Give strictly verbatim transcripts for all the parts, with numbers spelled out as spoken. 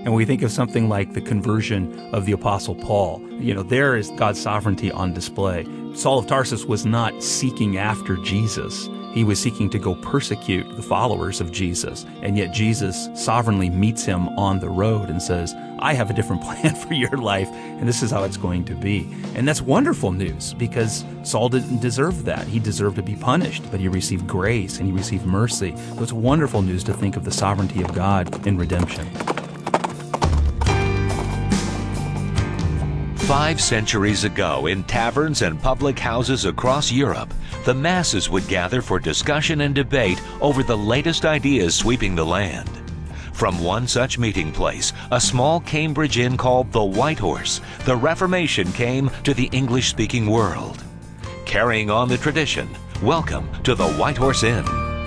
And we think of something like the conversion of the Apostle Paul. You know, there is God's sovereignty on display. Saul of Tarsus was not seeking after Jesus. He was seeking to go persecute the followers of Jesus. And yet Jesus sovereignly meets him on the road and says, I have a different plan for your life, and this is how it's going to be. And that's wonderful news, because Saul didn't deserve that. He deserved to be punished, but he received grace and he received mercy. So it's wonderful news to think of the sovereignty of God in redemption. Five centuries ago, in taverns and public houses across Europe, the masses would gather for discussion and debate over the latest ideas sweeping the land. From one such meeting place, a small Cambridge inn called the White Horse, the Reformation came to the English-speaking world. Carrying on the tradition, welcome to the White Horse Inn.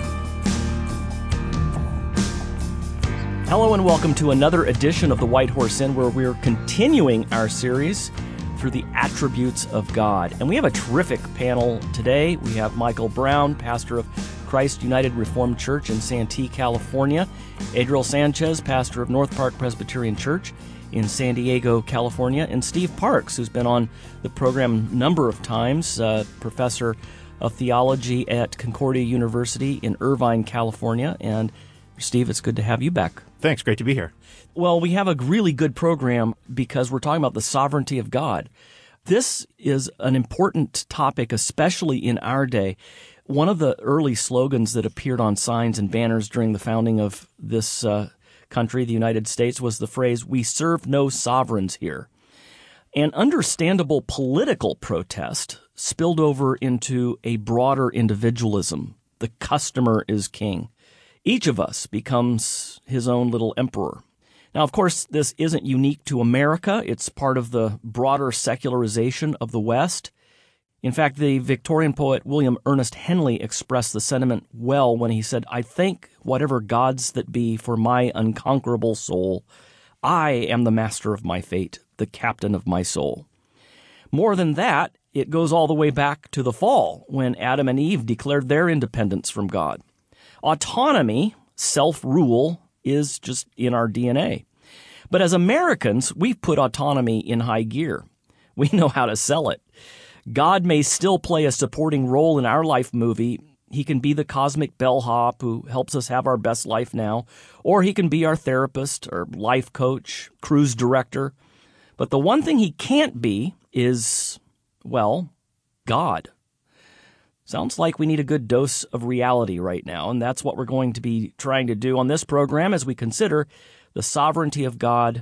Hello and welcome to another edition of the White Horse Inn, where we're continuing our series through the attributes of God. And we have a terrific panel today. We have Michael Brown, pastor of Christ United Reformed Church in Santee, California. Adriel Sanchez, pastor of North Park Presbyterian Church in San Diego, California. And Steve Parks, who's been on the program a number of times, uh, professor of theology at Concordia University in Irvine, California. And Steve, it's good to have you back. Thanks. Great to be here. Well, we have a really good program because we're talking about the sovereignty of God. This is an important topic, especially in our day. One of the early slogans that appeared on signs and banners during the founding of this uh, country, the United States, was the phrase, "We serve no sovereigns here." An understandable political protest spilled over into a broader individualism. The customer is king. Each of us becomes his own little emperor. Now, of course, this isn't unique to America. It's part of the broader secularization of the West. In fact, the Victorian poet William Ernest Henley expressed the sentiment well when he said, "I thank whatever gods that be for my unconquerable soul. I am the master of my fate, the captain of my soul." More than that, it goes all the way back to the fall, when Adam and Eve declared their independence from God. Autonomy, self-rule, is just in our D N A. But as Americans, we've put autonomy in high gear. We know how to sell it. God may still play a supporting role in our life movie. He can be the cosmic bellhop who helps us have our best life now, or he can be our therapist or life coach, cruise director. But the one thing he can't be is, well, God. Sounds like we need a good dose of reality right now, and that's what we're going to be trying to do on this program as we consider the sovereignty of God.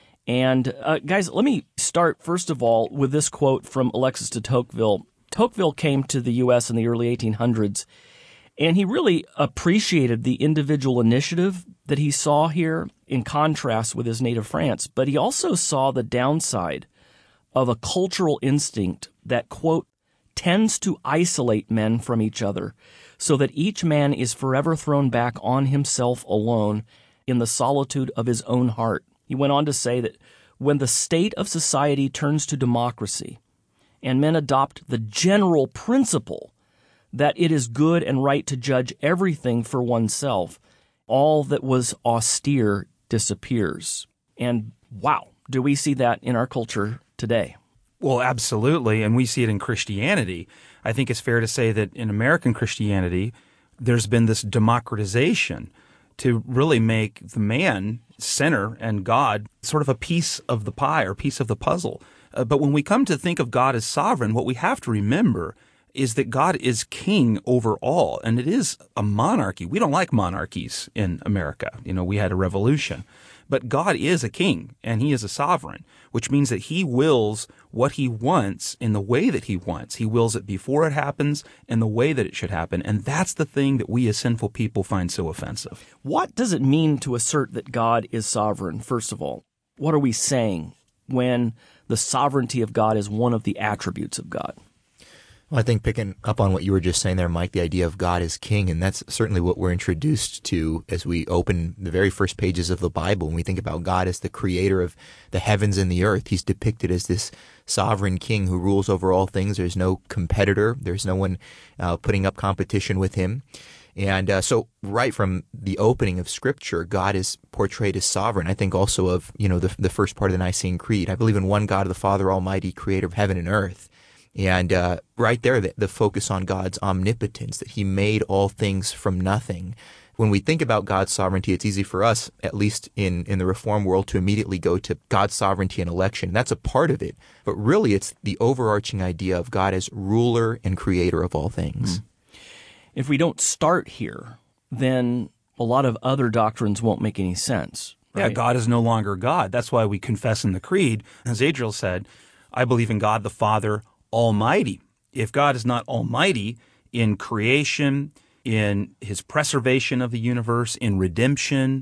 And uh, guys, let me start, first of all, with this quote from Alexis de Tocqueville. Tocqueville came to the U S in the early eighteen hundreds, and he really appreciated the individual initiative that he saw here in contrast with his native France. But he also saw the downside of a cultural instinct that, quote, tends to isolate men from each other, so that each man is forever thrown back on himself alone in the solitude of his own heart. He went on to say that when the state of society turns to democracy and men adopt the general principle that it is good and right to judge everything for oneself, all that was austere disappears. And wow, do we see that in our culture today? Well, absolutely, and we see it in Christianity. I think it's fair to say that in American Christianity, there's been this democratization to really make the man center and God sort of a piece of the pie or piece of the puzzle. Uh, but when we come to think of God as sovereign, what we have to remember is that God is king over all, and it is a monarchy. We don't like monarchies in America. You know, we had a revolution. But God is a king, and he is a sovereign, which means that he wills what he wants in the way that he wants. He wills it before it happens and the way that it should happen. And that's the thing that we as sinful people find so offensive. What does it mean to assert that God is sovereign, first of all? What are we saying when the sovereignty of God is one of the attributes of God? Well, I think picking up on what you were just saying there, Mike, the idea of God as king, and that's certainly what we're introduced to as we open the very first pages of the Bible. When we think about God as the creator of the heavens and the earth, he's depicted as this sovereign king who rules over all things. There's no competitor. There's no one uh, putting up competition with him. And uh, so right from the opening of Scripture, God is portrayed as sovereign. I think also of, you know, the, the first part of the Nicene Creed. I believe in one God, the Father Almighty, creator of heaven and earth. And uh, right there, the, the focus on God's omnipotence, that he made all things from nothing. When we think about God's sovereignty, it's easy for us, at least in, in the Reform world, to immediately go to God's sovereignty and election. That's a part of it. But really, it's the overarching idea of God as ruler and creator of all things. Mm. If we don't start here, then a lot of other doctrines won't make any sense. Right? Yeah, God is no longer God. That's why we confess in the Creed, as Adriel said, I believe in God the Father Almighty. If God is not almighty in creation, in his preservation of the universe, in redemption,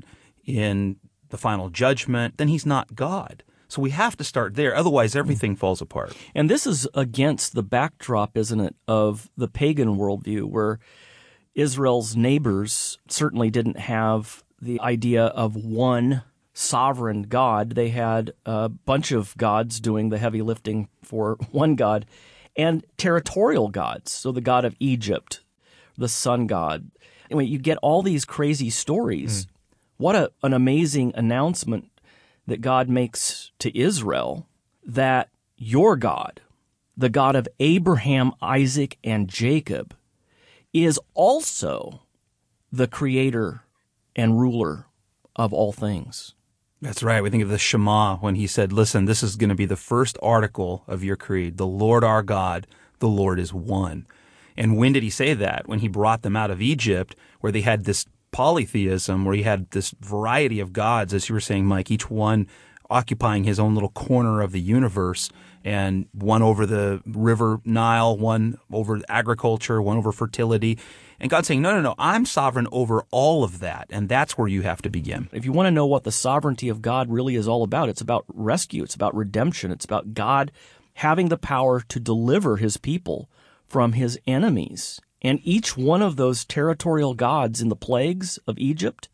in the final judgment, then he's not God. So we have to start there. Otherwise, everything falls apart. And this is against the backdrop, isn't it, of the pagan worldview, where Israel's neighbors certainly didn't have the idea of one sovereign God. They had a bunch of gods doing the heavy lifting for one God, and territorial gods. So the god of Egypt, the sun god. Anyway, you get all these crazy stories. Mm. What a, an amazing announcement that God makes to Israel, that your God, the God of Abraham, Isaac, and Jacob, is also the creator and ruler of all things. That's right. We think of the Shema when he said, listen, this is going to be the first article of your creed. The Lord our God, the Lord is one. And when did he say that? When he brought them out of Egypt, where they had this polytheism, where he had this variety of gods, as you were saying, Mike, each one occupying his own little corner of the universe, and one over the river Nile, one over agriculture, one over fertility. And God's saying, no, no, no, I'm sovereign over all of that. And that's where you have to begin. If you want to know what the sovereignty of God really is all about, it's about rescue. It's about redemption. It's about God having the power to deliver his people from his enemies. And each one of those territorial gods in the plagues of Egypt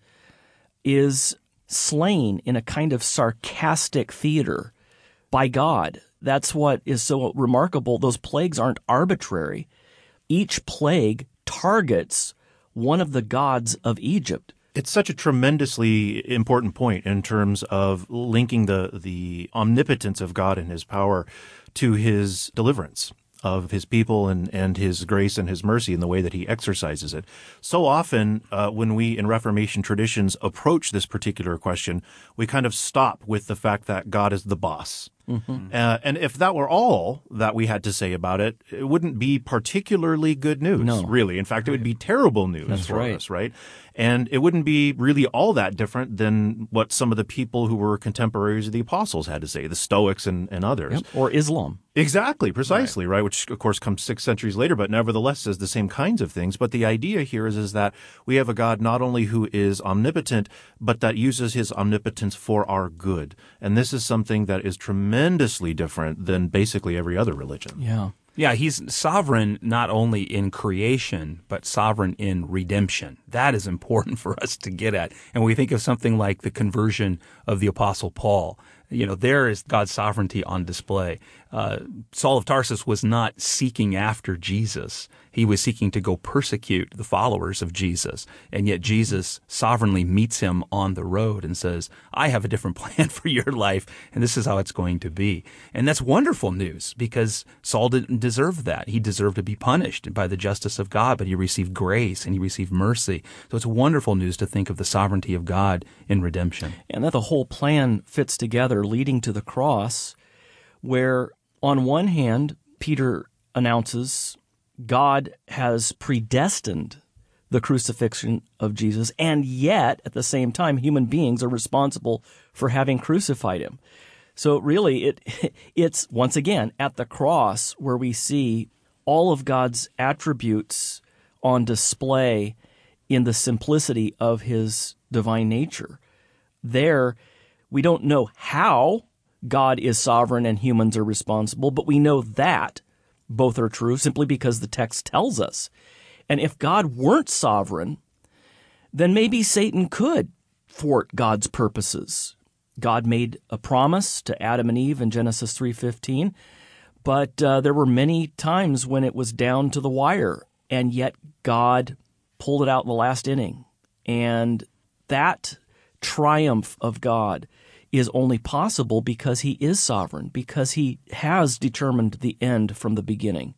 is slain in a kind of sarcastic theater by God. That's what is so remarkable. Those plagues aren't arbitrary. Each plague targets one of the gods of Egypt. It's such a tremendously important point in terms of linking the, the omnipotence of God and his power to his deliverance of his people and, and his grace and his mercy in the way that he exercises it. So often uh, when we in Reformation traditions approach this particular question, we kind of stop with the fact that God is the boss. Mm-hmm. Uh, and if that were all that we had to say about it, it wouldn't be particularly good news, no. really. In fact, it would be terrible news That's for right. us, right? And it wouldn't be really all that different than what some of the people who were contemporaries of the apostles had to say, the Stoics and, and others. Yep. Or Islam. Exactly, precisely, right. right? Which, of course, comes six centuries later, but nevertheless says the same kinds of things. But the idea here is, is that we have a God not only who is omnipotent, but that uses his omnipotence for our good. And this is something that is tremendously different than basically every other religion. Yeah. Yeah, he's sovereign not only in creation, but sovereign in redemption. That is important for us to get at. And we think of something like the conversion of the Apostle Paul. You know, there is God's sovereignty on display. Uh, Saul of Tarsus was not seeking after Jesus. He was seeking to go persecute the followers of Jesus. And yet Jesus sovereignly meets him on the road and says, I have a different plan for your life, and this is how it's going to be. And that's wonderful news, because Saul didn't deserve that. He deserved to be punished by the justice of God, but he received grace and he received mercy. So it's wonderful news to think of the sovereignty of God in redemption. And that the whole plan fits together, leading to the cross, where on one hand, Peter announces God has predestined the crucifixion of Jesus, and yet, at the same time, human beings are responsible for having crucified him. So really, it it's, once again, at the cross where we see all of God's attributes on display in the simplicity of his divine nature. There, we don't know how God is sovereign and humans are responsible, but we know that both are true simply because the text tells us. And if God weren't sovereign, then maybe Satan could thwart God's purposes. God made a promise to Adam and Eve in Genesis three fifteen, but uh, there were many times when it was down to the wire, and yet God pulled it out in the last inning. And that triumph of God is only possible because he is sovereign, because he has determined the end from the beginning.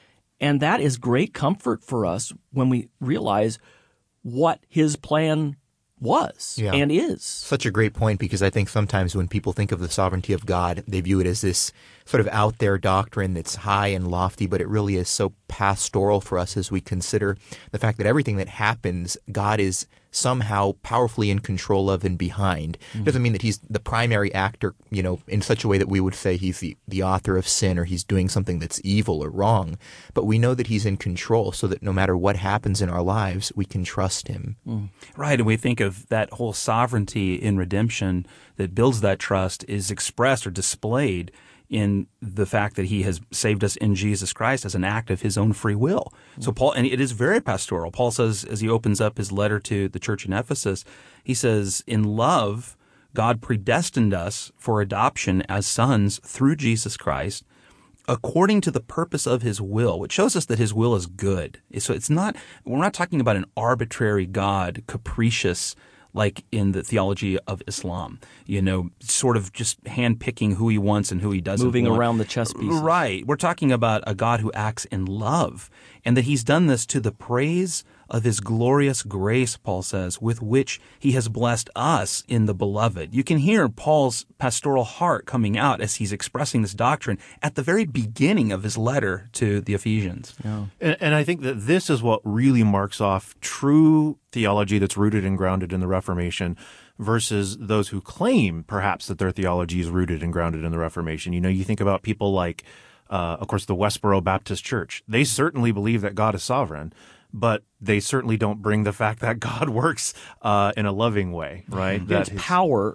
And that is great comfort for us when we realize what his plan was Yeah. and is. Such a great point, because I think sometimes when people think of the sovereignty of God, they view it as this sort of out there doctrine that's high and lofty, but it really is so pastoral for us as we consider the fact that everything that happens, God is somehow powerfully in control of and behind. Mm-hmm. Doesn't mean that he's the primary actor, you know, in such a way that we would say he's the, the author of sin or he's doing something that's evil or wrong. But we know that he's in control, so that no matter what happens in our lives, we can trust him. Mm. Right. And we think of that whole sovereignty in redemption that builds that trust is expressed or displayed in the fact that he has saved us in Jesus Christ as an act of his own free will. Mm-hmm. So Paul, and it is very pastoral. Paul says, as he opens up his letter to the church in Ephesus, he says, in love, God predestined us for adoption as sons through Jesus Christ, according to the purpose of his will, which shows us that his will is good. So it's not, we're not talking about an arbitrary God, capricious, like in the theology of Islam, you know, sort of just handpicking who he wants and who he doesn't Moving want. around the chess pieces. Right. We're talking about a God who acts in love, and that he's done this to the praise of his glorious grace, Paul says, with which he has blessed us in the beloved. You can hear Paul's pastoral heart coming out as he's expressing this doctrine at the very beginning of his letter to the Ephesians. Yeah. And, and I think that this is what really marks off true theology that's rooted and grounded in the Reformation versus those who claim perhaps that their theology is rooted and grounded in the Reformation. You know, you think about people like, uh, of course, the Westboro Baptist Church. They certainly believe that God is sovereign, but they certainly don't bring the fact that God works uh, in a loving way, right? That his power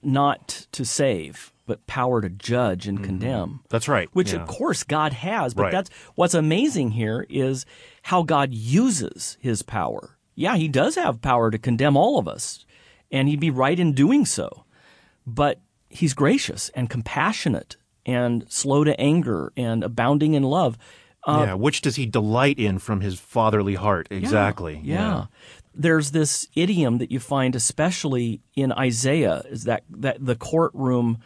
not to save, but power to judge and mm-hmm. condemn. That's right. Which, yeah. of course, God has. But right. that's what's amazing here is how God uses his power. Yeah, he does have power to condemn all of us, and he'd be right in doing so. But he's gracious and compassionate and slow to anger and abounding in love. Uh, yeah, which does he delight in from his fatherly heart? Exactly. Yeah, yeah. yeah. There's this idiom that you find especially in Isaiah, is that, that the courtroom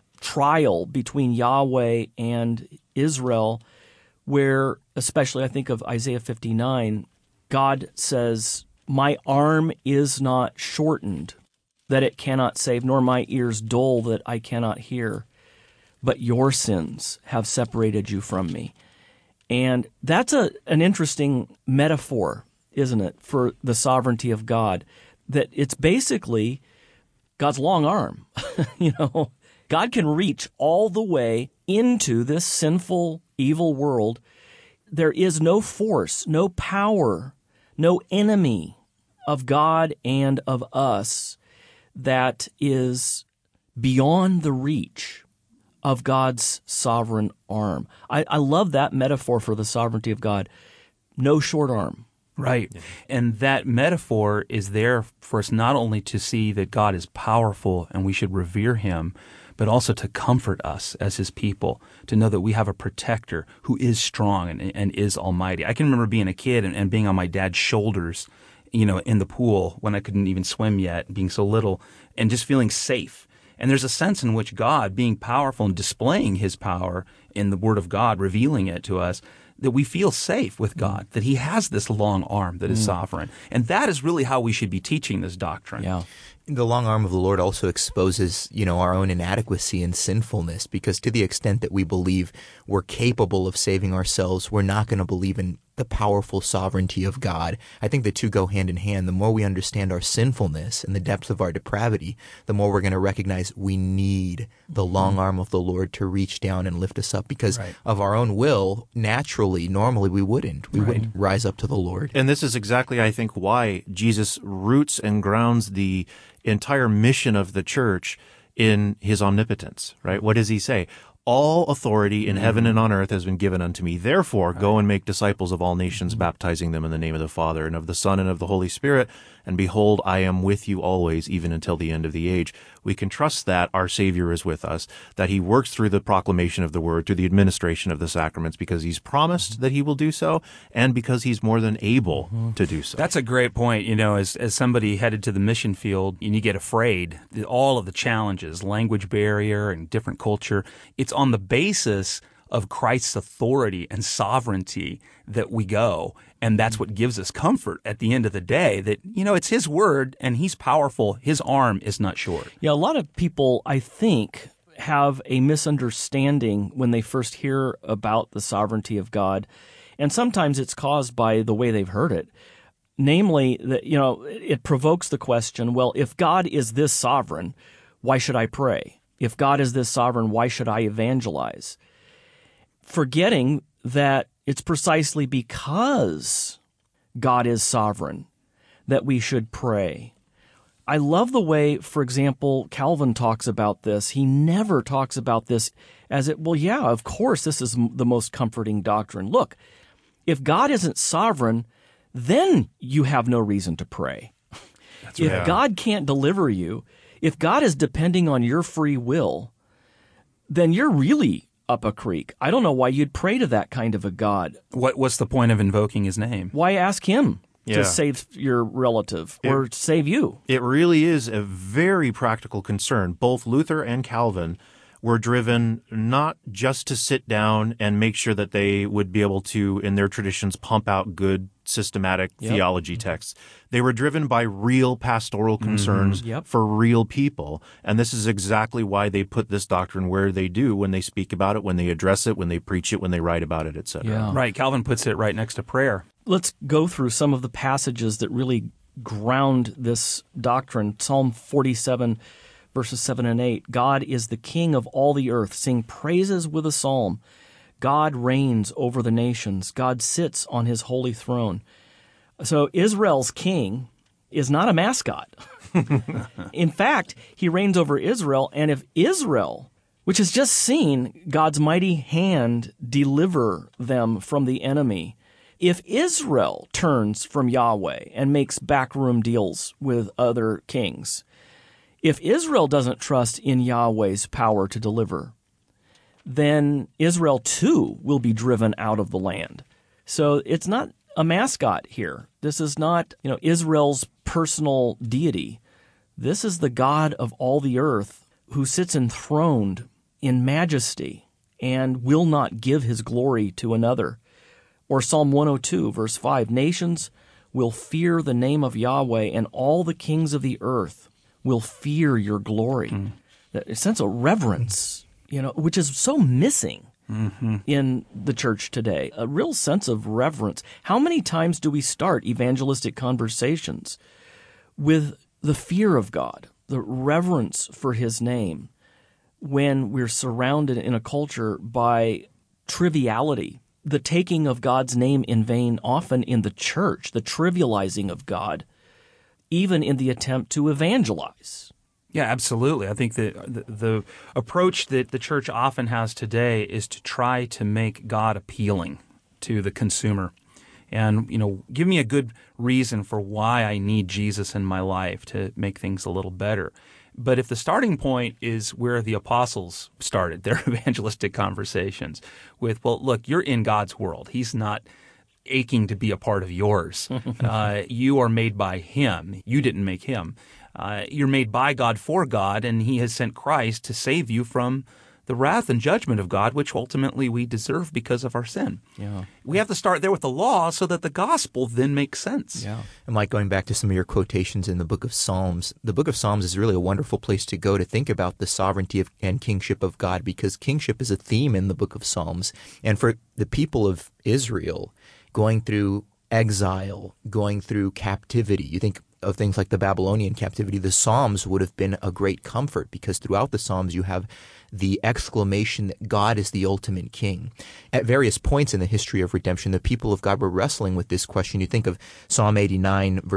trial between Yahweh and Israel, where, especially I think of Isaiah fifty-nine, God says, "My arm is not shortened, that it cannot save, nor my ears dull, that I cannot hear. But your sins have separated you from me." And that's a an interesting metaphor, isn't it, for the sovereignty of God, that it's basically God's long arm. You know, God can reach all the way into this sinful, evil world. There is no force, no power, no enemy of God and of us that is beyond the reach of God's sovereign arm. I, I love that metaphor for the sovereignty of God. No short arm. Right. Yeah. And that metaphor is there for us not only to see that God is powerful and we should revere him, but also to comfort us as his people, to know that we have a protector who is strong and, and is almighty. I can remember being a kid and, and being on my dad's shoulders, you know, in the pool when I couldn't even swim yet, being so little, and just feeling safe. And there's a sense in which God, being powerful and displaying his power in the Word of God, revealing it to us, that we feel safe with God, that he has this long arm that is mm. sovereign. And that is really how we should be teaching this doctrine. Yeah. The long arm of the Lord also exposes, you know, our own inadequacy and sinfulness, because to the extent that we believe we're capable of saving ourselves, we're not going to believe in the powerful sovereignty of God. I think the two go hand in hand. The more we understand our sinfulness and the depths of our depravity, the more we're going to recognize we need the long arm of the Lord to reach down and lift us up, because right. of our own will, naturally, normally we wouldn't. We right. wouldn't rise up to the Lord. And this is exactly, I think, why Jesus roots and grounds the entire mission of the church in his omnipotence, right? What does he say? all authority in heaven and on earth has been given unto me. Therefore, go and make disciples of all nations, baptizing them in the name of the Father and of the Son and of the Holy Spirit. And behold, I am with you always, even until the end of the age. We can trust that our Savior is with us, that he works through the proclamation of the word, through the administration of the sacraments, because he's promised that he will do so, and because he's more than able to do so. That's a great point. You know, as as somebody headed to the mission field and you get afraid, all of the challenges, language barrier and different culture, it's on the basis of Christ's authority and sovereignty that we go. And that's what gives us comfort at the end of the day, that, you know, it's his word and he's powerful. His arm is not short. Yeah, a lot of people, I think, have a misunderstanding when they first hear about the sovereignty of God. And sometimes it's caused by the way they've heard it. Namely, that, you know, it provokes the question, well, if God is this sovereign, why should I pray? If God is this sovereign, why should I evangelize? Forgetting that it's precisely because God is sovereign that we should pray. I love the way, for example, Calvin talks about this. He never talks about this as it, well, yeah, of course, this is the most comforting doctrine. Look, if God isn't sovereign, then you have no reason to pray. That's if right. God can't deliver you, if God is depending on your free will, then you're really up a creek. I don't know why you'd pray to that kind of a God. What What's the point of invoking his name? Why ask him Yeah. to save your relative or It- save you? It really is a very practical concern. Both Luther and Calvin were driven not just to sit down and make sure that they would be able to, in their traditions, pump out good systematic Yep. theology texts. They were driven by real pastoral concerns Yep. for real people. And this is exactly why they put this doctrine where they do when they speak about it, when they address it, when they preach it, when they write about it, et cetera. Yeah. Right. Calvin puts it right next to prayer. Let's go through some of the passages that really ground this doctrine. Psalm forty-seven, verses seven and eight. God is the King of all the earth. Sing praises with a psalm. God reigns over the nations. God sits on his holy throne. So Israel's king is not a mascot. In fact, he reigns over Israel, and if Israel, which has just seen God's mighty hand deliver them from the enemy, if Israel turns from Yahweh and makes backroom deals with other kings, if Israel doesn't trust in Yahweh's power to deliver, then Israel too will be driven out of the land. So it's not a mascot here. This is not, you know, Israel's personal deity. This is the God of all the earth who sits enthroned in majesty and will not give his glory to another. Or Psalm one oh two, verse five, nations will fear the name of Yahweh, and all the kings of the earth will fear your glory. Mm. That sense of reverence, you know, which is so missing mm-hmm. in the church today. A real sense of reverence. How many times do we start evangelistic conversations with the fear of God, the reverence for his name, when we're surrounded in a culture by triviality, the taking of God's name in vain, often in the church, the trivializing of God, even in the attempt to evangelize? Yeah, absolutely. I think that the, the approach that the church often has today is to try to make God appealing to the consumer. And, you know, give me a good reason for why I need Jesus in my life to make things a little better. But if the starting point is where the apostles started their evangelistic conversations with, well, look, you're in God's world. He's not aching to be a part of yours. uh, you are made by him. You didn't make him. Uh, you're made by God for God, and he has sent Christ to save you from the wrath and judgment of God, which ultimately we deserve because of our sin. Yeah. We have to start there with the law so that the gospel then makes sense. Yeah. And Mike, going back to some of your quotations in the book of Psalms, the book of Psalms is really a wonderful place to go to think about the sovereignty of, and kingship of God, because kingship is a theme in the book of Psalms. And for the people of Israel going through exile, going through captivity, you think of things like the Babylonian captivity, the Psalms would have been a great comfort, because throughout the Psalms you have the exclamation that God is the ultimate king. At various points in the history of redemption, the people of God were wrestling with this question. You think of Psalm eighty-nine, verse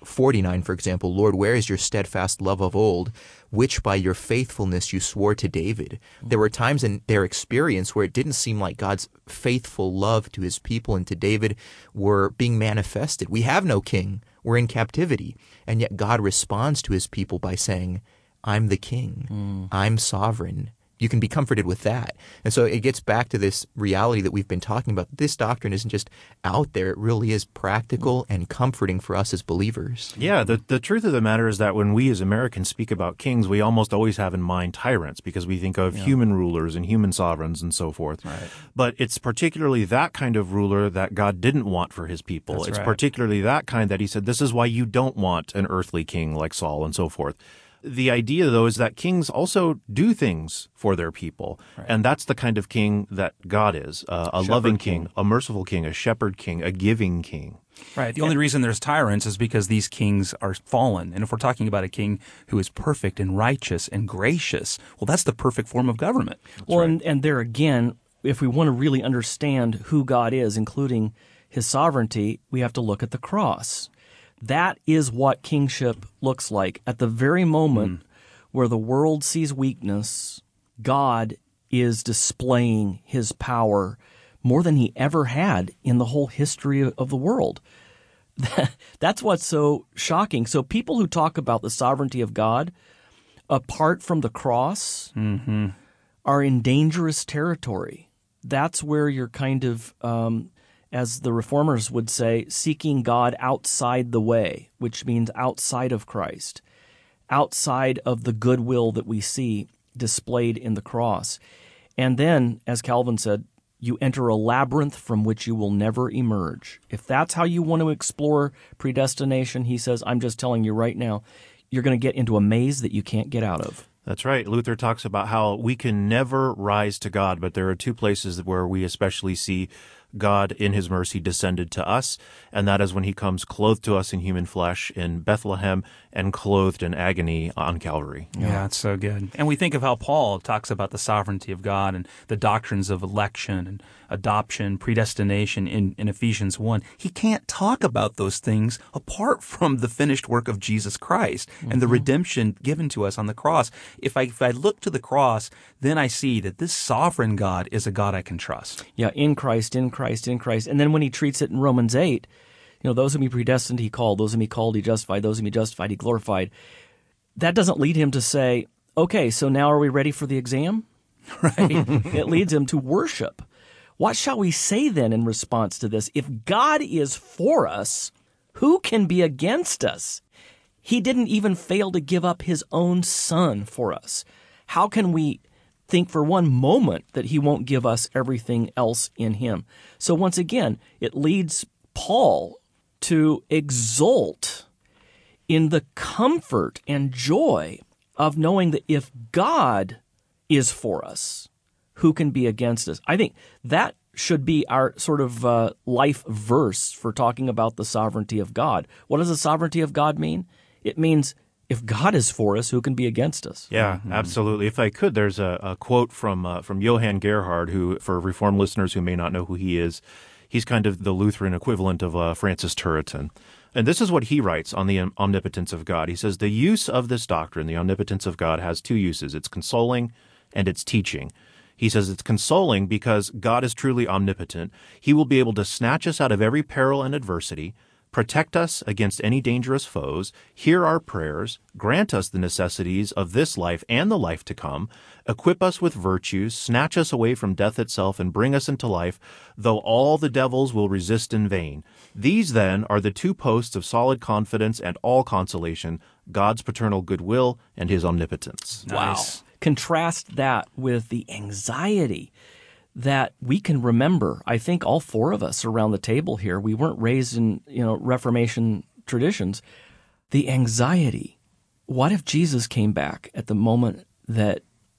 forty-nine, for example, Lord, where is your steadfast love of old, which by your faithfulness you swore to David? There were times in their experience where it didn't seem like God's faithful love to his people and to David were being manifested. We have no king. We're in captivity. And yet God responds to his people by saying, I'm the king. Mm. I'm sovereign. You can be comforted with that. And so it gets back to this reality that we've been talking about. This doctrine isn't just out there. It really is practical and comforting for us as believers. Yeah, the, the truth of the matter is that when we as Americans speak about kings, we almost always have in mind tyrants because we think of yeah. human rulers and human sovereigns and so forth. Right. But it's particularly that kind of ruler that God didn't want for his people. That's it's right. particularly that kind that he said, this is why you don't want an earthly king like Saul and so forth. The idea, though, is that kings also do things for their people. Right. And that's the kind of king that God is, uh, a loving king, king, a merciful king, a shepherd king, a giving king. Right. The only reason there's tyrants is because these kings are fallen. And if we're talking about a king who is perfect and righteous and gracious, well, that's the perfect form of government. That's well, right. and, and there again, if we want to really understand who God is, including his sovereignty, we have to look at the cross. That is what kingship looks like. At the very moment mm. where the world sees weakness, God is displaying his power more than he ever had in the whole history of the world. That's what's so shocking. So people who talk about the sovereignty of God apart from the cross mm-hmm. are in dangerous territory. That's where you're kind of... Um, as the reformers would say, seeking God outside the way, which means outside of Christ, outside of the goodwill that we see displayed in the cross. And then, as Calvin said, you enter a labyrinth from which you will never emerge. If that's how you want to explore predestination, he says, I'm just telling you right now, you're going to get into a maze that you can't get out of. That's right. Luther talks about how we can never rise to God, but there are two places where we especially see God in his mercy descended to us, and that is when he comes clothed to us in human flesh in Bethlehem and clothed in agony on Calvary. Yeah, yeah, it's so good. And we think of how Paul talks about the sovereignty of God and the doctrines of election and adoption, predestination in, in Ephesians one. He can't talk about those things apart from the finished work of Jesus Christ mm-hmm. and the redemption given to us on the cross. If I, if I look to the cross, then I see that this sovereign God is a God I can trust. Yeah, in Christ, in Christ, in Christ. And then when he treats it in Romans eight, you know, those whom he predestined, he called. Those whom he called, he justified. Those whom he justified, he glorified. That doesn't lead him to say, okay, so now are we ready for the exam? Right? It leads him to worship. What shall we say then in response to this? If God is for us, who can be against us? He didn't even fail to give up his own son for us. How can we think for one moment that he won't give us everything else in him? So once again, it leads Paul to exult in the comfort and joy of knowing that if God is for us, who can be against us? I think that should be our sort of uh, life verse for talking about the sovereignty of God. What does the sovereignty of God mean? It means if God is for us, who can be against us? Yeah, mm-hmm. absolutely. If I could, there's a, a quote from uh, from Johann Gerhard, who, for Reformed listeners who may not know who he is, he's kind of the Lutheran equivalent of uh, Francis Turretin. And this is what he writes on the omnipotence of God. He says, the use of this doctrine, the omnipotence of God, has two uses. It's consoling and it's teaching. He says it's consoling because God is truly omnipotent. He will be able to snatch us out of every peril and adversity, protect us against any dangerous foes, hear our prayers, grant us the necessities of this life and the life to come, equip us with virtues, snatch us away from death itself, and bring us into life, though all the devils will resist in vain. These, then, are the two posts of solid confidence and all consolation, God's paternal goodwill and his omnipotence. Nice. Wow. Contrast that with the anxiety that we can remember. I think all four of us around the table here, we weren't raised in, you know, Reformation traditions. The anxiety. What if Jesus came back at the moment that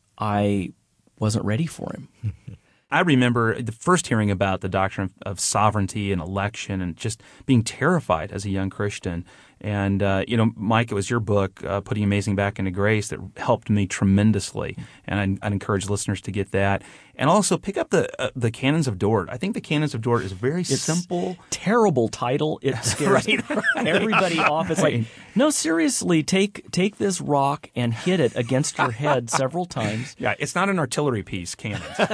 I wasn't ready for him? I remember the first hearing about the doctrine of sovereignty and election and just being terrified as a young Christian. And, uh, you know, Mike, it was your book, uh, Putting Amazing Back into Grace, that helped me tremendously. And I'd, I'd encourage listeners to get that. And also pick up the uh, the Canons of Dort. I think the Canons of Dort is very It's simple. Terrible title. It scares Right, right. everybody off. It's like, no, seriously, take take this rock and hit it against your head several times. Yeah, it's not an artillery piece, Canons. but,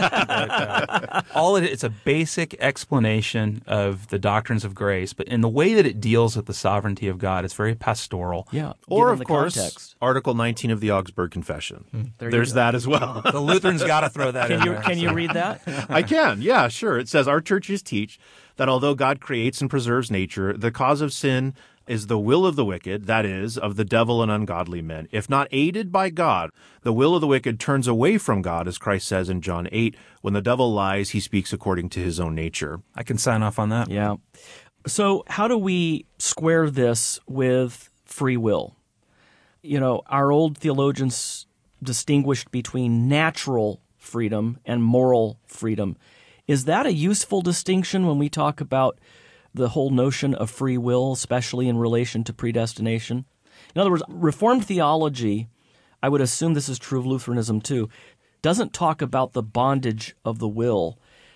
uh, all it is, it's a basic explanation of the doctrines of grace, but in the way that it deals with the sovereignty of God, it's very pastoral. Yeah. Or, given of the course, context. Article nineteen of the Augsburg Confession. There you There's go. that as well. The Lutherans got to throw that Can in you there. can you read that? I can, yeah, sure. It says, our churches teach that although God creates and preserves nature, the cause of sin is the will of the wicked, that is, of the devil and ungodly men. If not aided by God, the will of the wicked turns away from God, as Christ says in John eight. When the devil lies, he speaks according to his own nature. I can sign off on that. Yeah. So how do we square this with free will? You know, our old theologians distinguished between natural freedom and moral freedom. Is that a useful distinction when we talk about the whole notion of free will, especially in relation to predestination? In other words, Reformed theology, I would assume this is true of Lutheranism too, doesn't talk about the bondage of the will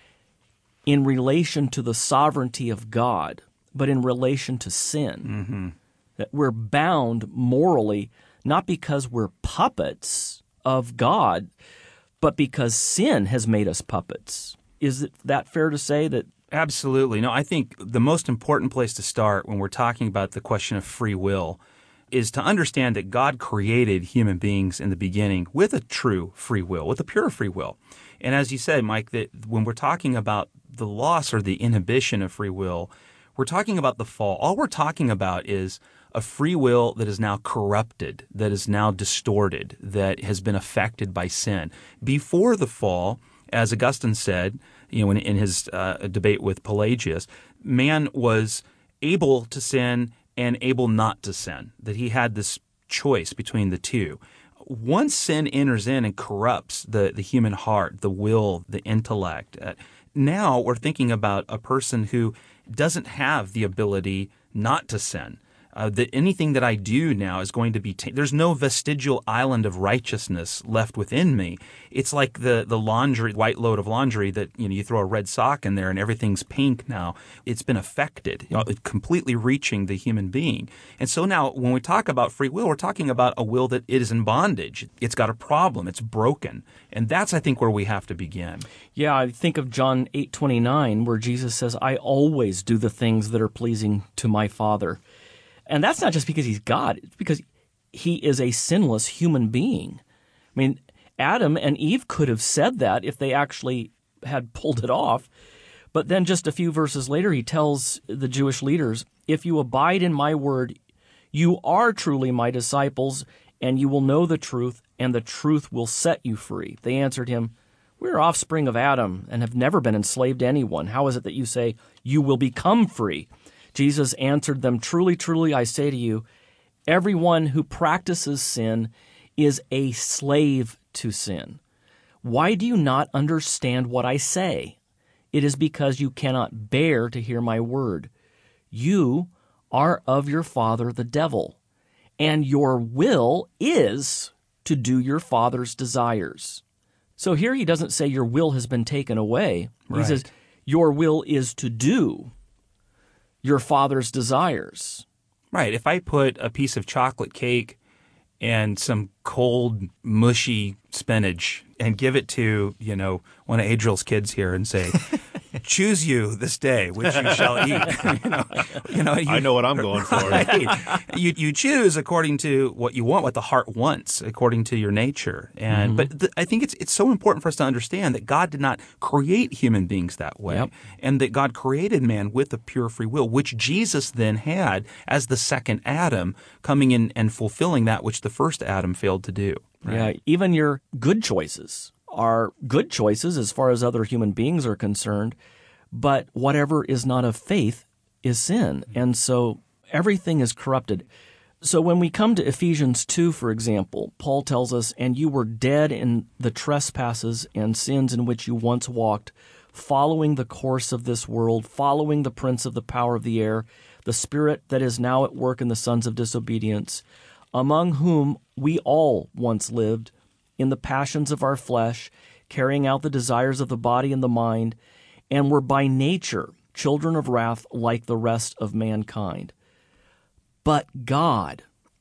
in relation to the sovereignty of God, but in relation to sin. Mm-hmm. That we're bound morally, not because we're puppets of God, but because sin has made us puppets. Is it that fair to say that? Absolutely. No, I think the most important place to start when we're talking about the question of free will is to understand that God created human beings in the beginning with a true free will, with a pure free will. And as you said, Mike, that when we're talking about the loss or the inhibition of free will, we're talking about the fall. All we're talking about is a free will that is now corrupted, that is now distorted, that has been affected by sin. Before the fall, as Augustine said, you know, in, in his uh, debate with Pelagius, man was able to sin and able not to sin, that he had this choice between the two. Once sin enters in and corrupts the, the human heart, the will, the intellect, uh, now we're thinking about a person who doesn't have the ability not to sin. Uh, that anything that I do now is going to be ta- – there's no vestigial island of righteousness left within me. It's like the the laundry, white load of laundry that, you know, you throw a red sock in there and everything's pink now. It's been affected, you know, completely reaching the human being. And so now when we talk about free will, we're talking about a will that it is in bondage. It's got a problem. It's broken. And that's, I think, where we have to begin. Yeah, I think of John eight twenty-nine where Jesus says, I always do the things that are pleasing to my Father. And that's not just because he's God. It's because he is a sinless human being. I mean, Adam and Eve could have said that if they actually had pulled it off. But then just a few verses later, he tells the Jewish leaders, if you abide in my word, you are truly my disciples, and you will know the truth, and the truth will set you free. They answered him, we are offspring of Adam and have never been enslaved to anyone. How is it that you say you will become free? Jesus answered them, truly, truly, I say to you, everyone who practices sin is a slave to sin. Why do you not understand what I say? It is because you cannot bear to hear my word. You are of your father the devil, and your will is to do your father's desires. So here he doesn't say your will has been taken away. He Right. says your will is to do your father's desires. Right. If I put a piece of chocolate cake and some cold, mushy spinach and give it to, you know, one of Adriel's kids here and say, choose you this day which you shall eat. you know, you know, you, I know what I'm going for. Right. You you choose according to what you want, what the heart wants, according to your nature. And Mm-hmm. but th- I think it's it's so important for us to understand that God did not create human beings that way, Yep. and that God created man with a pure free will, which Jesus then had as the second Adam, coming in and fulfilling that which the first Adam failed to do. Yeah, even your good choices are good choices as far as other human beings are concerned, but whatever is not of faith is sin. And so everything is corrupted. So when we come to Ephesians two, for example, Paul tells us, and you were dead in the trespasses and sins in which you once walked, following the course of this world, following the prince of the power of the air, the Spirit that is now at work in the sons of disobedience, among whom we all once lived in the passions of our flesh, carrying out the desires of the body and the mind, and were by nature children of wrath like the rest of mankind. But God,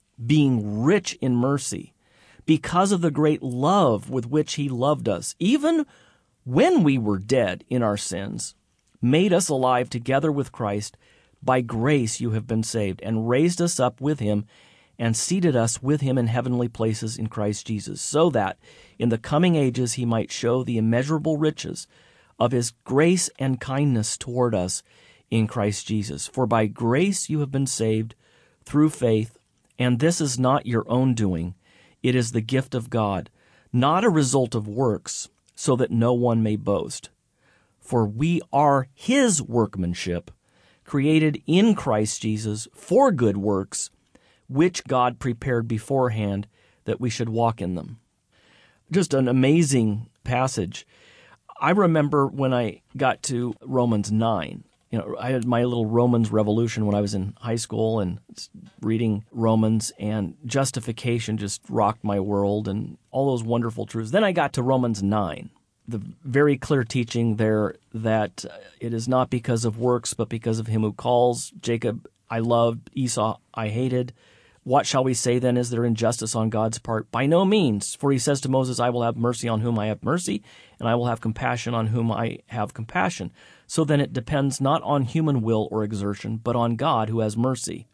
being rich in mercy, because of the great love with which he loved us, even when we were dead in our sins, made us alive together with Christ. By grace you have been saved, and raised us up with him, and seated us with him in heavenly places in Christ Jesus, so that in the coming ages he might show the immeasurable riches of his grace and kindness toward us in Christ Jesus. For by grace you have been saved through faith, and this is not your own doing. It is the gift of God, not a result of works, so that no one may boast. For we are his workmanship, created in Christ Jesus for good works, which God prepared beforehand that we should walk in them. Just an amazing passage. I remember when I got to Romans nine. You know, I had my little Romans revolution when I was in high school and reading Romans, and justification just rocked my world and all those wonderful truths. Then I got to Romans nine, the very clear teaching there that it is not because of works, but because of him who calls. Jacob I loved, Esau I hated. What shall we say then? Is there injustice on God's part? By no means. For he says to Moses, I will have mercy on whom I have mercy, and I will have compassion on whom I have compassion. So then it depends not on human will or exertion, but on God who has mercy.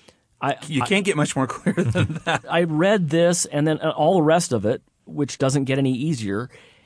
I, you can't I, get much more clear than that. I read this and then all the rest of it, which doesn't get any easier,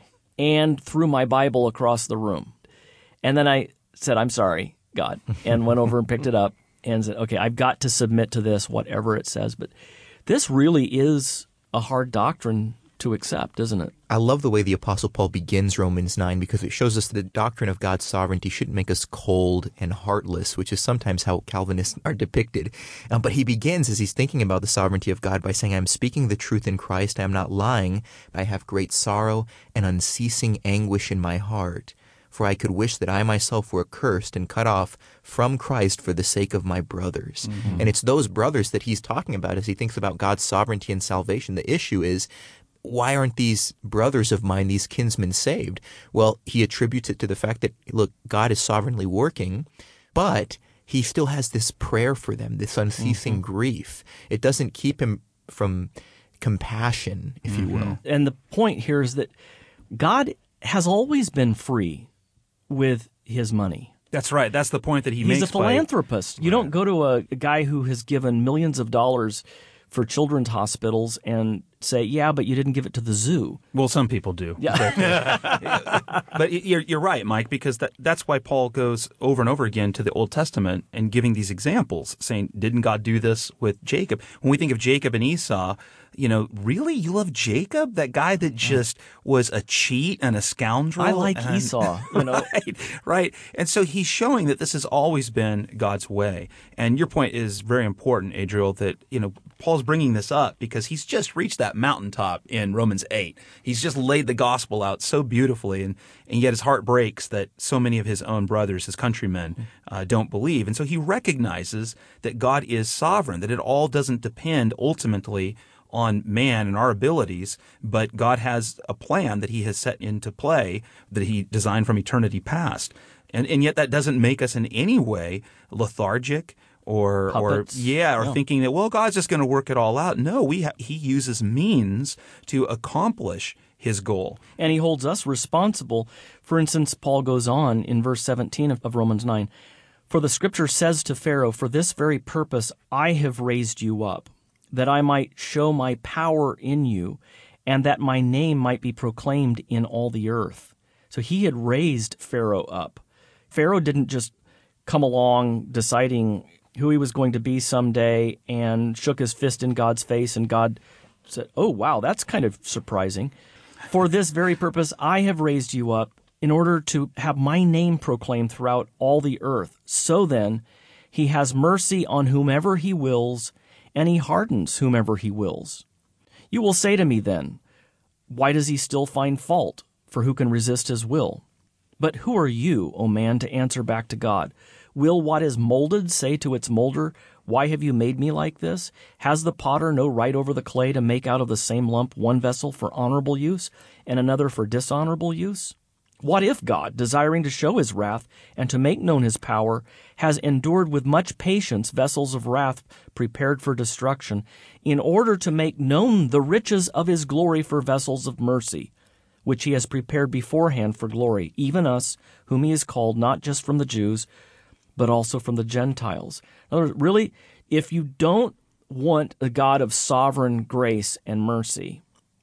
and threw my Bible across the room. And then I said, I'm sorry, God, and went over and picked it up. And said, okay, I've got to submit to this, whatever it says. But this really is a hard doctrine to accept, isn't it? I love the way the Apostle Paul begins Romans nine, because it shows us that the doctrine of God's sovereignty shouldn't make us cold and heartless, which is sometimes how Calvinists are depicted. Um, but he begins, as he's thinking about the sovereignty of God, by saying, I'm speaking the truth in Christ, I am not lying, but I have great sorrow and unceasing anguish in my heart. For I could wish that I myself were accursed and cut off from Christ for the sake of my brothers. Mm-hmm. And it's those brothers that he's talking about as he thinks about God's sovereignty and salvation. The issue is, why aren't these brothers of mine, these kinsmen, saved? Well, he attributes it to the fact that, look, God is sovereignly working, but he still has this prayer for them, this unceasing mm-hmm. grief. It doesn't keep him from compassion, if mm-hmm. you will. And the point here is that God has always been free with his money. That's right. That's the point that he He's makes. He's a philanthropist. By, you right. don't go to a, a guy who has given millions of dollars for children's hospitals and say, yeah, but you didn't give it to the zoo. Well, some people do. Yeah. But, but you're, you're right, Mike, because that, that's why Paul goes over and over again to the Old Testament and giving these examples, saying, didn't God do this with Jacob? When we think of Jacob and Esau, you know, really? You love Jacob? That guy that just was a cheat and a scoundrel? I like and, Esau, you know. Right, right. And so he's showing that this has always been God's way. And your point is very important, Adriel, that, you know, Paul's bringing this up because he's just reached that mountaintop in Romans eight. He's just laid the gospel out so beautifully, and, and yet his heart breaks that so many of his own brothers, his countrymen, uh, don't believe. And so he recognizes that God is sovereign, that it all doesn't depend ultimately on man and our abilities, but God has a plan that he has set into play that he designed from eternity past. And, and yet that doesn't make us in any way lethargic or, or yeah, or no. thinking that, well, God's just going to work it all out. No, we ha- he uses means to accomplish his goal. And he holds us responsible. For instance, Paul goes on in verse seventeen of, of Romans nine, for the scripture says to Pharaoh, for this very purpose I have raised you up, that I might show my power in you, and that my name might be proclaimed in all the earth. So he had raised Pharaoh up. Pharaoh didn't just come along deciding who he was going to be someday and shook his fist in God's face, and God said, oh, wow, that's kind of surprising. For this very purpose I have raised you up, in order to have my name proclaimed throughout all the earth. So then, he has mercy on whomever he wills, and he hardens whomever he wills. You will say to me then, why does he still find fault? For who can resist his will? But who are you, O man, to answer back to God? Will what is molded say to its molder, why have you made me like this? Has the potter no right over the clay to make out of the same lump one vessel for honorable use and another for dishonorable use? What if God, desiring to show his wrath and to make known his power, has endured with much patience vessels of wrath prepared for destruction, in order to make known the riches of his glory for vessels of mercy, which he has prepared beforehand for glory, even us, whom he has called not just from the Jews, but also from the Gentiles. In other words, really, if you don't want a God of sovereign grace and mercy,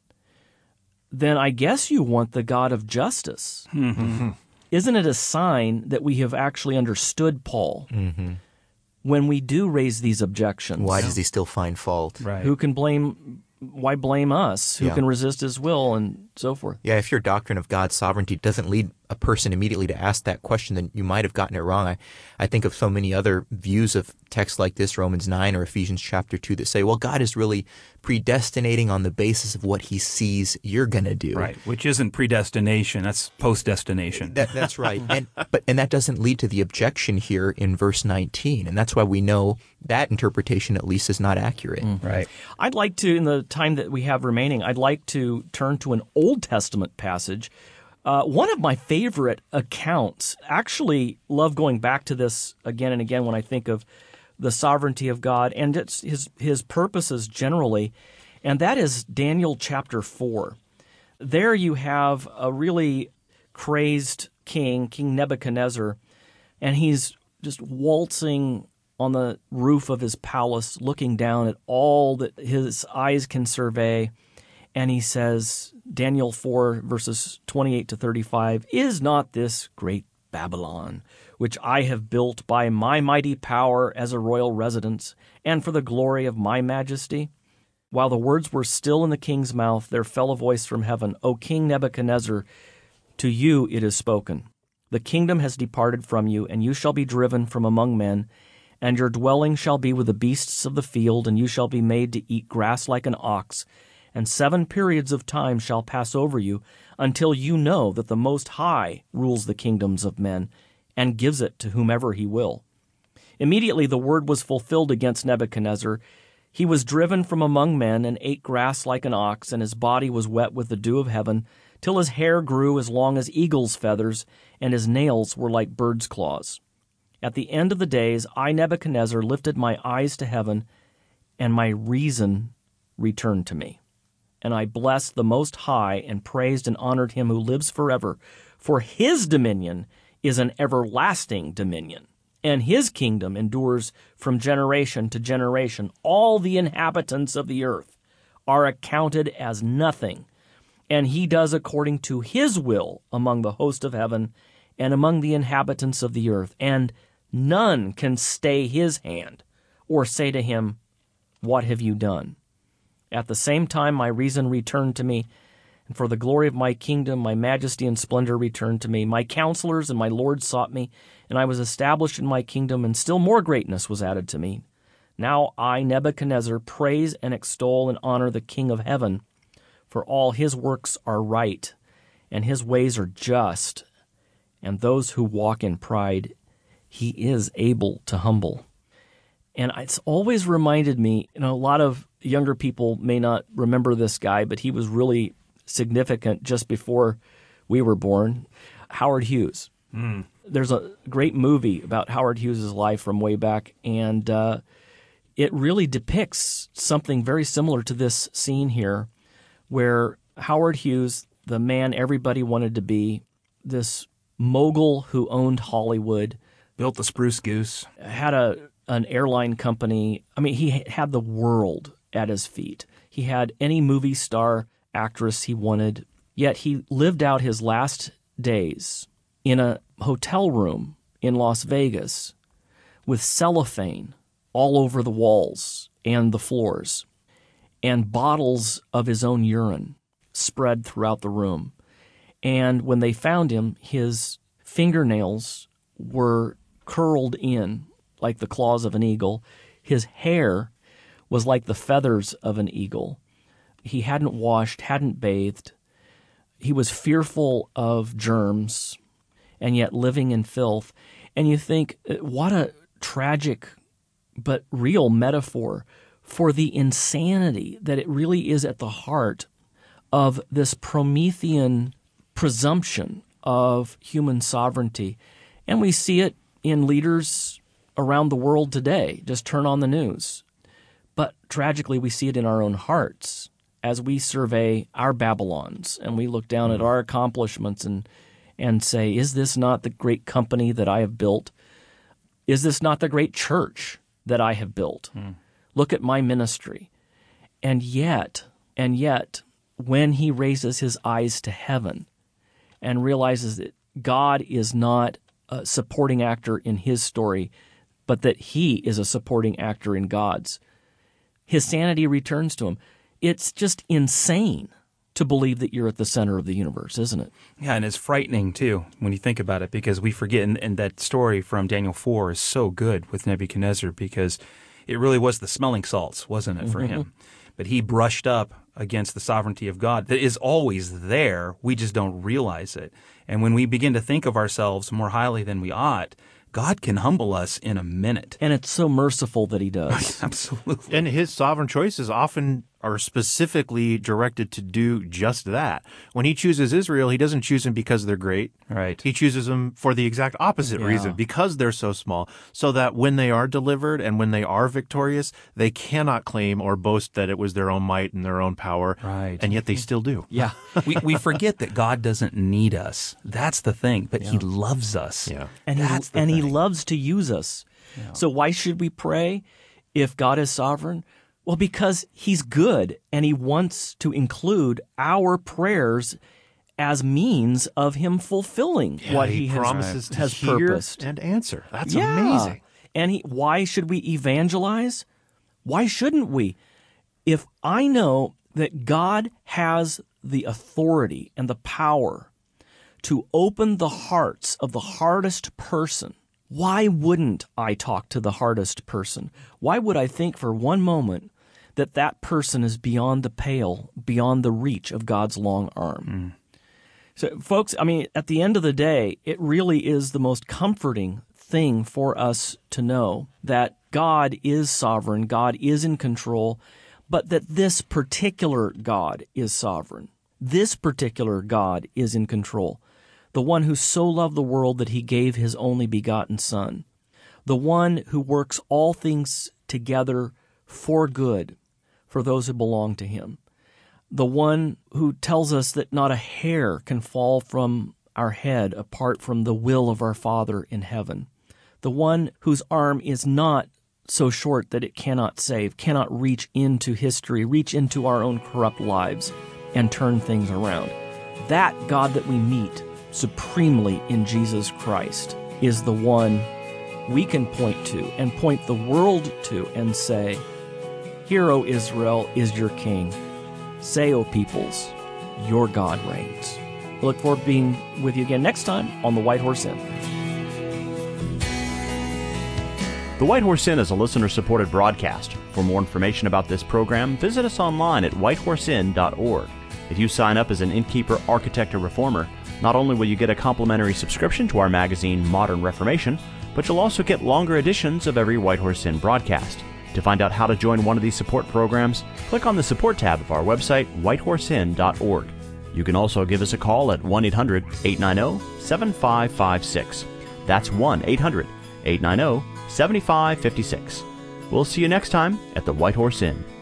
then I guess you want the God of justice. Mm-hmm. Isn't it a sign that we have actually understood Paul mm-hmm. when we do raise these objections? Why does he still find fault? Right. Who can blame... Why blame us? Who Yeah. can resist his will and so forth? Yeah, if your doctrine of God's sovereignty doesn't lead a person immediately to ask that question, then you might have gotten it wrong. I, I think of so many other views of texts like this, Romans nine or Ephesians chapter two, that say, well, God is really predestinating on the basis of what he sees you're going to do. Right, which isn't predestination, that's post-destination. That, that's right. and but and that doesn't lead to the objection here in verse nineteen, and that's why we know that interpretation at least is not accurate. Mm. Right. I'd like to, in the time that we have remaining, I'd like to turn to an Old Testament passage. Uh, one of my favorite accounts, actually love going back to this again and again when I think of the sovereignty of God and it's his, his purposes generally, and that is Daniel chapter four. There you have a really crazed king, King Nebuchadnezzar, and he's just waltzing on the roof of his palace, looking down at all that his eyes can survey. And he says, Daniel four, verses twenty-eight to thirty-five, is not this great Babylon, which I have built by my mighty power as a royal residence, and for the glory of my majesty? While the words were still in the king's mouth, there fell a voice from heaven, O King Nebuchadnezzar, to you it is spoken. The kingdom has departed from you, and you shall be driven from among men, and your dwelling shall be with the beasts of the field, and you shall be made to eat grass like an ox, and seven periods of time shall pass over you, until you know that the Most High rules the kingdoms of men, and gives it to whomever he will. Immediately the word was fulfilled against Nebuchadnezzar. He was driven from among men, and ate grass like an ox, and his body was wet with the dew of heaven, till his hair grew as long as eagle's feathers, and his nails were like bird's claws. At the end of the days, I, Nebuchadnezzar, lifted my eyes to heaven, and my reason returned to me. And I blessed the Most High, and praised and honored him who lives forever. For his dominion is an everlasting dominion, and his kingdom endures from generation to generation. All the inhabitants of the earth are accounted as nothing, and he does according to his will among the host of heaven and among the inhabitants of the earth. And none can stay his hand or say to him, what have you done? At the same time, my reason returned to me, and for the glory of my kingdom, my majesty and splendor returned to me. My counselors and my lords sought me, and I was established in my kingdom, and still more greatness was added to me. Now I, Nebuchadnezzar, praise and extol and honor the King of heaven, for all his works are right, and his ways are just, and those who walk in pride he is able to humble. And it's always reminded me, you know, a lot of younger people may not remember this guy, but he was really significant just before we were born. Howard Hughes. Mm. There's a great movie about Howard Hughes' life from way back, and uh, it really depicts something very similar to this scene here, where Howard Hughes, the man everybody wanted to be, this mogul who owned Hollywood, Built the Spruce Goose, had a an airline company. I mean, he had the world at his feet. He had any movie star, actress he wanted, yet he lived out his last days in a hotel room in Las Vegas with cellophane all over the walls and the floors and bottles of his own urine spread throughout the room. And when they found him, his fingernails were curled in like the claws of an eagle. His hair was like the feathers of an eagle. He hadn't washed, hadn't bathed. He was fearful of germs, and yet living in filth. And you think, what a tragic but real metaphor for the insanity that it really is at the heart of this Promethean presumption of human sovereignty. And we see it in leaders around the world today. Just turn on the news. But tragically, we see it in our own hearts as we survey our Babylons and we look down at our accomplishments and and say, is this not the great company that I have built? Is this not the great church that I have built? Mm. Look at my ministry. And yet, and yet, when he raises his eyes to heaven and realizes that God is not a supporting actor in his story, but that he is a supporting actor in God's, his sanity returns to him. It's just insane to believe that you're at the center of the universe, isn't it? Yeah, and it's frightening, too, when you think about it, because we forget, and, and that story from Daniel four is so good with Nebuchadnezzar, because it really was the smelling salts, wasn't it, for mm-hmm. him? But he brushed up against the sovereignty of God that is always there. We just don't realize it. And when we begin to think of ourselves more highly than we ought, God can humble us in a minute. And it's so merciful that he does. Absolutely. And his sovereign choices often are specifically directed to do just that. When he chooses Israel, he doesn't choose them because they're great. Right. He chooses them for the exact opposite Yeah. reason, because they're so small, so that when they are delivered and when they are victorious, they cannot claim or boast that it was their own might and their own power. Right. And yet they still do. Yeah. we we forget that God doesn't need us. That's the thing. But he loves us. Yeah. And, he, That's the and he thing. loves to use us. Yeah. So why should we pray if God is sovereign? Well, because he's good, and he wants to include our prayers as means of him fulfilling Yeah, what he, he, promises has, to has hear purposed. and answer. That's Yeah. amazing. And he, why should we evangelize? Why shouldn't we? If I know that God has the authority and the power to open the hearts of the hardest person, why wouldn't I talk to the hardest person? Why would I think for one moment that that person is beyond the pale, beyond the reach of God's long arm? Mm. So, folks, I mean, at the end of the day, it really is the most comforting thing for us to know that God is sovereign, God is in control, but that this particular God is sovereign. This particular God is in control. The one who so loved the world that he gave his only begotten Son. The one who works all things together for good for those who belong to him. The one who tells us that not a hair can fall from our head apart from the will of our Father in heaven. The one whose arm is not so short that it cannot save, cannot reach into history, reach into our own corrupt lives and turn things around. That God that we meet supremely in Jesus Christ is the one we can point to and point the world to and say, "Hear, O Israel, is your king. Say, O peoples, your God reigns." We look forward to being with you again next time on The White Horse Inn. The White Horse Inn is a listener-supported broadcast. For more information about this program, visit us online at white horse inn dot org. If you sign up as an innkeeper, architect, or reformer, not only will you get a complimentary subscription to our magazine, Modern Reformation, but you'll also get longer editions of every White Horse Inn broadcast. To find out how to join one of these support programs, click on the support tab of our website, white horse inn dot org. You can also give us a call at one eight hundred, eight nine zero, seven five five six. That's one eight hundred, eight nine zero, seven five five six. We'll see you next time at the White Horse Inn.